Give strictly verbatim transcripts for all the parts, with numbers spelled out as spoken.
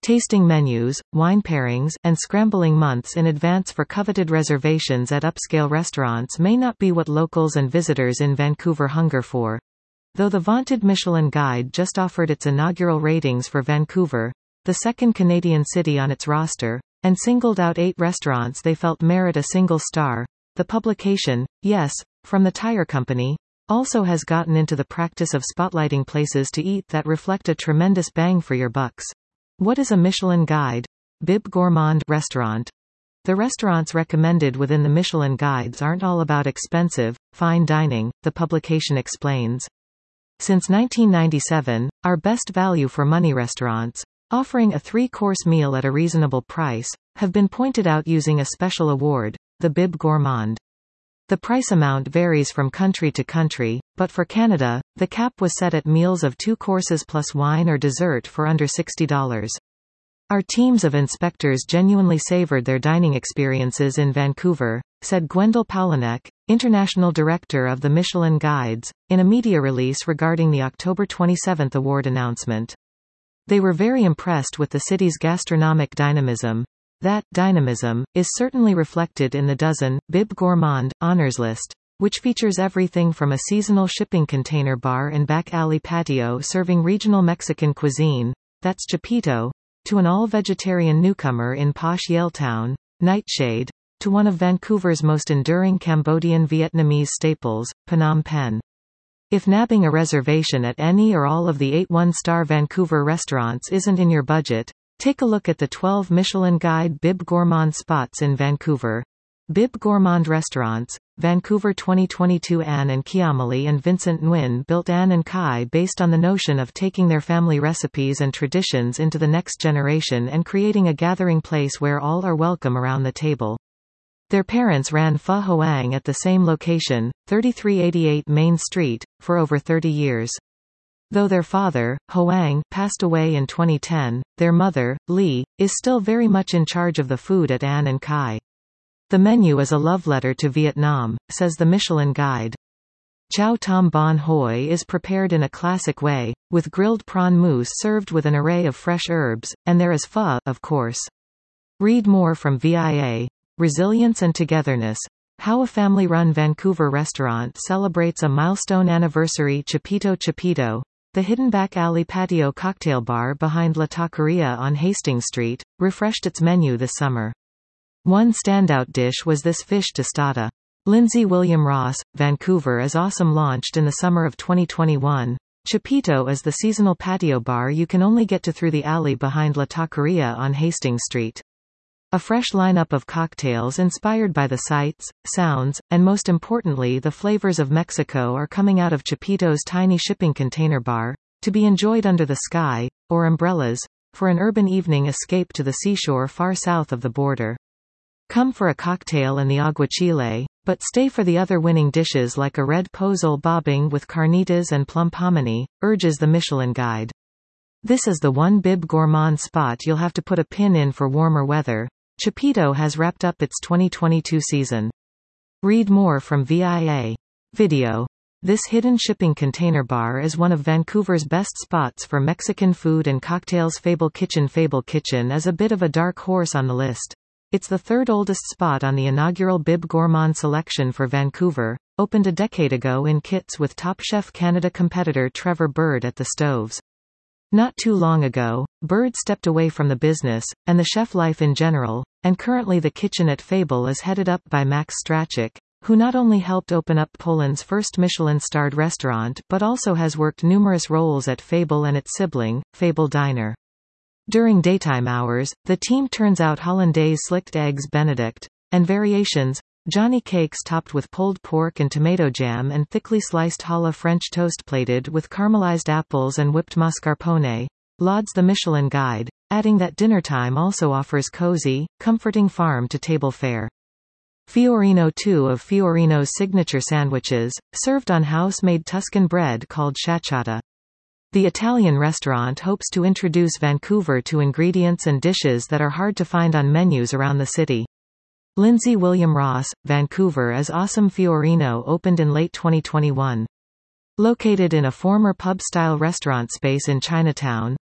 Tasting menus, wine pairings, and scrambling months in advance for coveted reservations at upscale restaurants may not be what locals and visitors in Vancouver hunger for. Though the vaunted Michelin Guide just offered its inaugural ratings for Vancouver, the second Canadian city on its roster, and singled out eight restaurants they felt merit a single star, the publication, Yes, from the Tire Company, also has gotten into the practice of spotlighting places to eat that reflect a tremendous bang for your bucks. What is a Michelin Guide? Bib Gourmand restaurant. The restaurants recommended within the Michelin Guides aren't all about expensive, fine dining, the publication explains. Since nineteen ninety-seven, our best value for money restaurants, offering a three-course meal at a reasonable price, have been pointed out using a special award, the Bib Gourmand. The price amount varies from country to country, but for Canada, the cap was set at meals of two courses plus wine or dessert for under sixty dollars. Our teams of inspectors genuinely savored their dining experiences in Vancouver, said Gwendal Paulinek, International Director of the Michelin Guides, in a media release regarding the October twenty-seventh award announcement. They were very impressed with the city's gastronomic dynamism. That dynamism is certainly reflected in the dozen Bib Gourmand honors list, which features everything from a seasonal shipping container bar in back alley patio serving regional Mexican cuisine, that's Chapito, to an all-vegetarian newcomer in posh Yaletown, Nightshade, to one of Vancouver's most enduring Cambodian Vietnamese staples, Phnom Penh. If nabbing a reservation at any or all of the eight one-star Vancouver restaurants isn't in your budget, take a look at the twelve Michelin Guide Bib Gourmand spots in Vancouver. Bib Gourmand Restaurants, Vancouver twenty twenty-two. Anne and Kiamali and Vincent Nguyen built Anne and Kai based on the notion of taking their family recipes and traditions into the next generation and creating a gathering place where all are welcome around the table. Their parents ran Pho Hoang at the same location, thirty-three eighty-eight Main Street, for over thirty years. Though their father, Hoang, passed away in twenty ten, their mother, Lee, is still very much in charge of the food at Anne and Kai. The menu is a love letter to Vietnam, says the Michelin Guide. Chow Tom Bon Hoi is prepared in a classic way, with grilled prawn mousse served with an array of fresh herbs, and there is pho, of course. Read more from V I A. Resilience and Togetherness. How a family-run Vancouver restaurant celebrates a milestone anniversary. Chapito Chapito, the hidden back alley patio cocktail bar behind La Taqueria on Hastings Street, refreshed its menu this summer. One standout dish was this fish tostada. Lindsay William Ross, Vancouver is Awesome launched in the summer of twenty twenty-one. Chapito is the seasonal patio bar you can only get to through the alley behind La Taqueria on Hastings Street. A fresh lineup of cocktails inspired by the sights, sounds, and most importantly the flavors of Mexico are coming out of Chapito's tiny shipping container bar, to be enjoyed under the sky, or umbrellas, for an urban evening escape to the seashore far south of the border. Come for a cocktail and the aguachile, but stay for the other winning dishes like a red pozole bobbing with carnitas and plum pomini, urges the Michelin Guide. This is the one Bib Gourmand spot you'll have to put a pin in for warmer weather. Chapito has wrapped up its twenty twenty-two season. Read more from V I A. Video. This hidden shipping container bar is one of Vancouver's best spots for Mexican food and cocktails. Fable Kitchen. Fable Kitchen is a bit of a dark horse on the list. It's the third oldest spot on the inaugural Bib Gourmand selection for Vancouver, opened a decade ago in Kits with Top Chef Canada competitor Trevor Bird at the stoves. Not too long ago, Bird stepped away from the business, and the chef life in general, and currently the kitchen at Fable is headed up by Max Strachik, who not only helped open up Poland's first Michelin-starred restaurant but also has worked numerous roles at Fable and its sibling, Fable Diner. During daytime hours, the team turns out hollandaise slicked eggs Benedict, and variations, Johnny cakes topped with pulled pork and tomato jam and thickly sliced challah French toast plated with caramelized apples and whipped mascarpone, lauds the Michelin Guide, adding that dinnertime also offers cozy, comforting farm-to-table fare. Fiorino. Two of Fiorino's signature sandwiches, served on house-made Tuscan bread called schiacciata. The Italian restaurant hopes to introduce Vancouver to ingredients and dishes that are hard to find on menus around the city. Lindsay William Ross, Vancouver is Awesome. Fiorino opened in late twenty twenty-one. Located in a former pub-style restaurant space in Chinatown,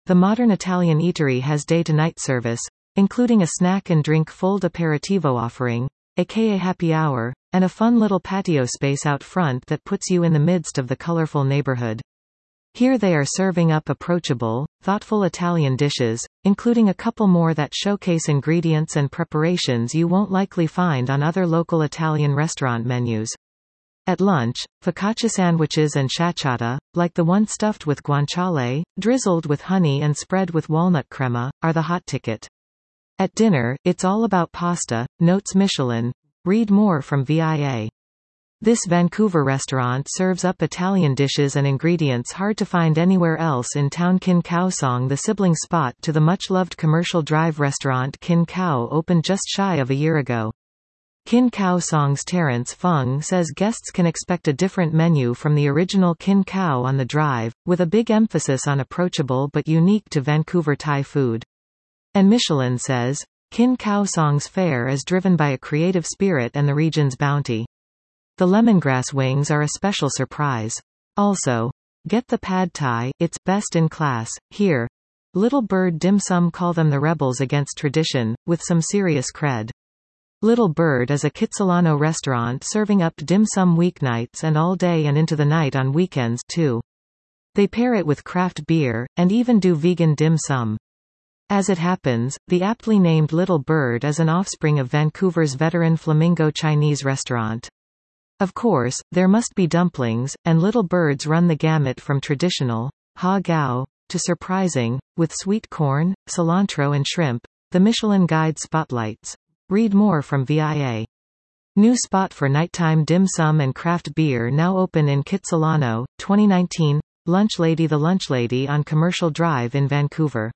The modern Italian eatery has day-to-night service, including a snack and drink full aperitivo offering, aka happy hour, and a fun little patio space out front that puts you in the midst of the colorful neighborhood. Here they are serving up approachable, thoughtful Italian dishes, including a couple more that showcase ingredients and preparations you won't likely find on other local Italian restaurant menus. At lunch, focaccia sandwiches and schiacciata, like the one stuffed with guanciale, drizzled with honey and spread with walnut crema, are the hot ticket. At dinner, it's all about pasta, notes Michelin. Read more from V I A. This Vancouver restaurant serves up Italian dishes and ingredients hard to find anywhere else in town. Kin Khao Song, the sibling spot to the much-loved commercial drive restaurant Kin Khao, opened just shy of a year ago. Kin Khao Song's Terence Fung says guests can expect a different menu from the original Kin Khao on the drive, with a big emphasis on approachable but unique to Vancouver Thai food. And Michelin says, Kin Khao Song's fare is driven by a creative spirit and the region's bounty. The lemongrass wings are a special surprise. Also, get the pad thai, it's best in class. Here, Little Bird Dim Sum call them the rebels against tradition, with some serious cred. Little Bird is a Kitsilano restaurant serving up dim sum weeknights and all day and into the night on weekends too. They pair it with craft beer, and even do vegan dim sum. As it happens, the aptly named Little Bird is an offspring of Vancouver's veteran Flamingo Chinese restaurant. Of course, there must be dumplings, and Little Birds run the gamut from traditional, ha gao, to surprising, with sweet corn, cilantro and shrimp. The Michelin Guide spotlights. Read more from V I A. New spot for nighttime dim sum and craft beer now open in Kitsilano, twenty nineteen. Lunch Lady. The Lunch Lady on Commercial Drive in Vancouver.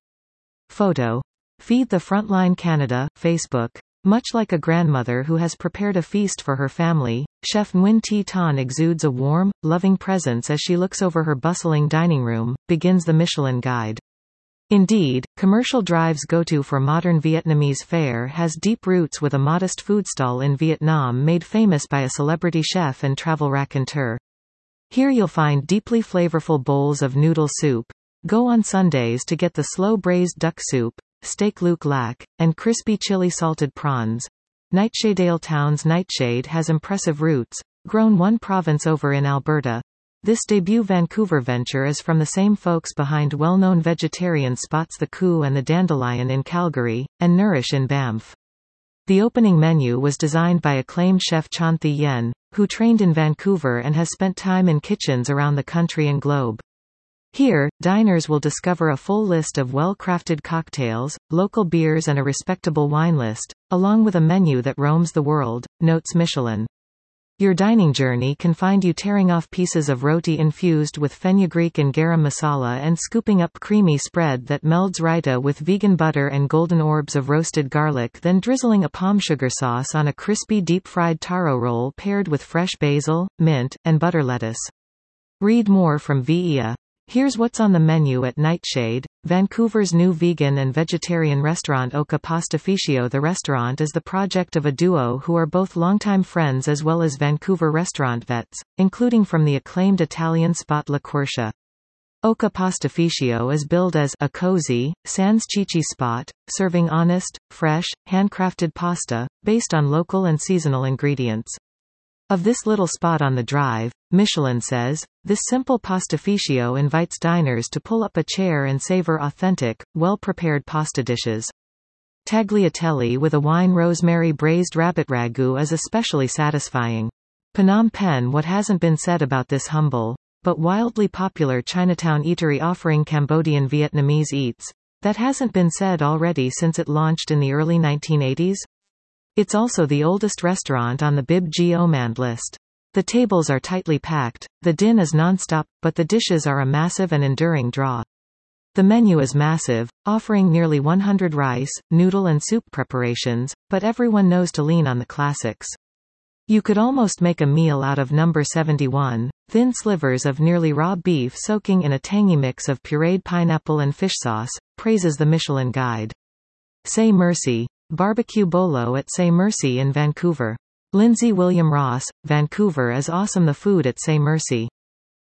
Photo. Feed the Frontline Canada, Facebook. Much like a grandmother who has prepared a feast for her family, Chef Nguyen Thi Ton exudes a warm, loving presence as she looks over her bustling dining room, begins the Michelin Guide. Indeed, Commercial Drive's go-to for modern Vietnamese fare has deep roots, with a modest food stall in Vietnam made famous by a celebrity chef and travel raconteur. Here you'll find deeply flavorful bowls of noodle soup. Go on Sundays to get the slow-braised duck soup, steak Luc Lac, and crispy chili salted prawns. Nightshade Town's Nightshade has impressive roots, grown one province over in Alberta. This debut Vancouver venture is from the same folks behind well-known vegetarian spots The Coup and the Dandelion in Calgary, and Nourish in Banff. The opening menu was designed by acclaimed chef Chan Thi Yen, who trained in Vancouver and has spent time in kitchens around the country and globe. Here, diners will discover a full list of well-crafted cocktails, local beers and a respectable wine list, along with a menu that roams the world, notes Michelin. Your dining journey can find you tearing off pieces of roti infused with fenugreek and garam masala and scooping up creamy spread that melds raita with vegan butter and golden orbs of roasted garlic, then drizzling a palm sugar sauce on a crispy deep-fried taro roll paired with fresh basil, mint, and butter lettuce. Read more from V I A. Here's what's on the menu at Nightshade, Vancouver's new vegan and vegetarian restaurant. Oca Pastificio. The restaurant is the project of a duo who are both longtime friends as well as Vancouver restaurant vets, including from the acclaimed Italian spot La Quercia. Oca Pastificio is billed as a cozy, sans chichi spot, serving honest, fresh, handcrafted pasta, based on local and seasonal ingredients. Of this little spot on the drive, Michelin says, this simple pastificio invites diners to pull up a chair and savor authentic, well-prepared pasta dishes. Tagliatelle with a wine rosemary braised rabbit ragu is especially satisfying. Phnom Penh. What hasn't been said about this humble, but wildly popular Chinatown eatery offering Cambodian Vietnamese eats? That hasn't been said already since it launched in the early nineteen eighties? It's also the oldest restaurant on the B I B G Omand list. The tables are tightly packed, the din is non-stop, but the dishes are a massive and enduring draw. The menu is massive, offering nearly one hundred rice, noodle and soup preparations, but everyone knows to lean on the classics. You could almost make a meal out of number seventy-one, thin slivers of nearly raw beef soaking in a tangy mix of pureed pineapple and fish sauce, praises the Michelin Guide. Say Merci. Barbecue Bolo at Say Merci in Vancouver. Lindsay William Ross, Vancouver is awesome. The food at Say Merci.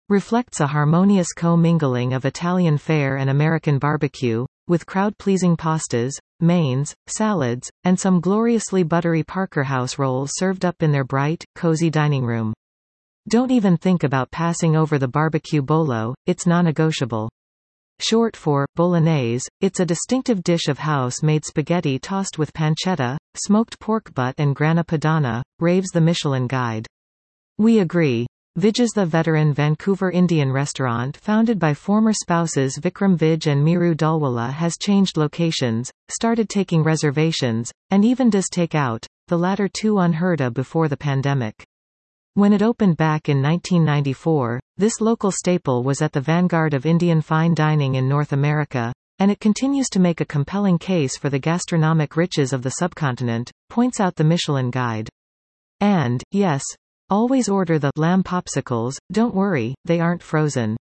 reflects a harmonious co-mingling of Italian fare and American barbecue, with crowd-pleasing pastas, mains, salads, and some gloriously buttery Parker House rolls served up in their bright, cozy dining room. Don't even think about passing over the barbecue bolo, it's non-negotiable. Short for bolognese, it's a distinctive dish of house-made spaghetti tossed with pancetta, smoked pork butt and grana padano, raves the Michelin Guide. We agree. Vij's, the veteran Vancouver Indian restaurant founded by former spouses Vikram Vij and Miru Dalwala, has changed locations, started taking reservations, and even does take-out, the latter two unheard of before the pandemic. When it opened back in nineteen ninety-four, this local staple was at the vanguard of Indian fine dining in North America, and it continues to make a compelling case for the gastronomic riches of the subcontinent, points out the Michelin Guide. And, yes, always order the lamb popsicles, don't worry, they aren't frozen.